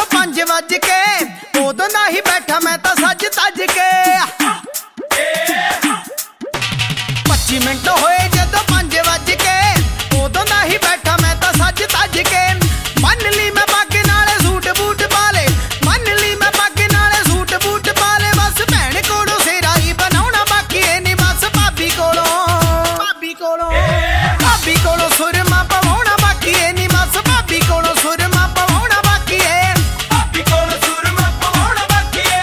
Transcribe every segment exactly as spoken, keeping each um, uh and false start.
पंज वज के उदों दा ही बैठा मैं तां सज तज के। पच्ची मिनट होए जदों पंज वज के उदों दा ही बैठा मैं तां सज तज के। मन ली मैं पग नाले सूट बूट पा ले, मन ली मैं पग नाले सूट बूट पा ले। बस भैन कोलों सिरा ही बनाउणा बाकी ए नी बस भाभी कोलों भाभी कोलों भाभी कोलों सुरमा पवाउणा बाकी ए नी बस भाभी कोलों सुरमा पवाउणा बाकी ए। भाभी कोलों सुरमा पवाउणा बाकी ए।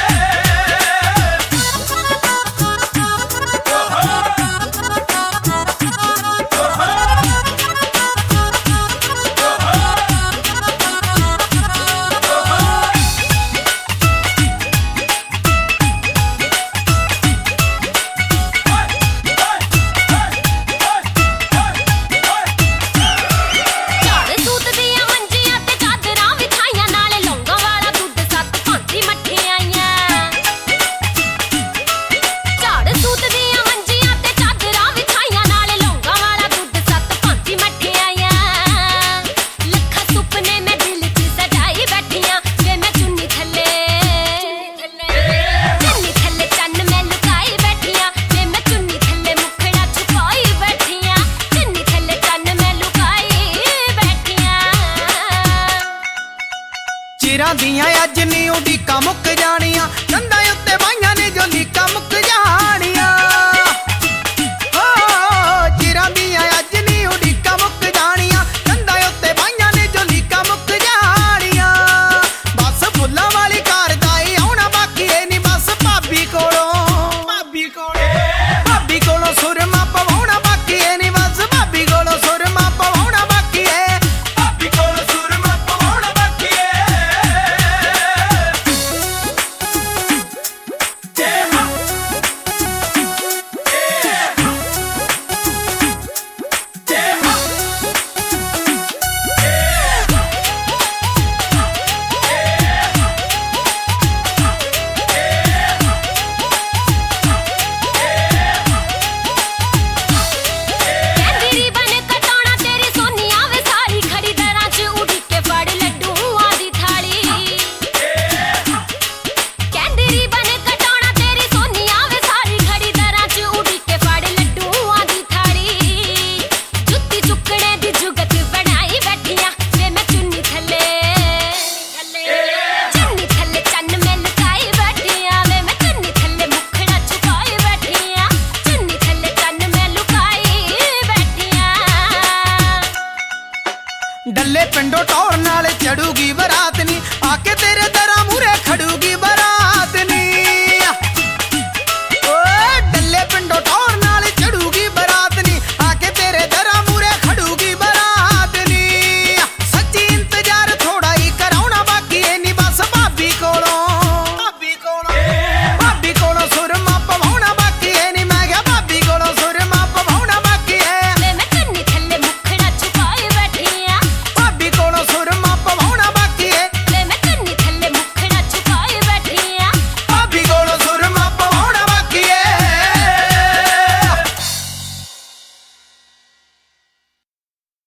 चिरां दियां अज नी उडीकां मुक जाणियां, कंधां उत्ते बाइयां ने जो लीकां मुक जाणियां।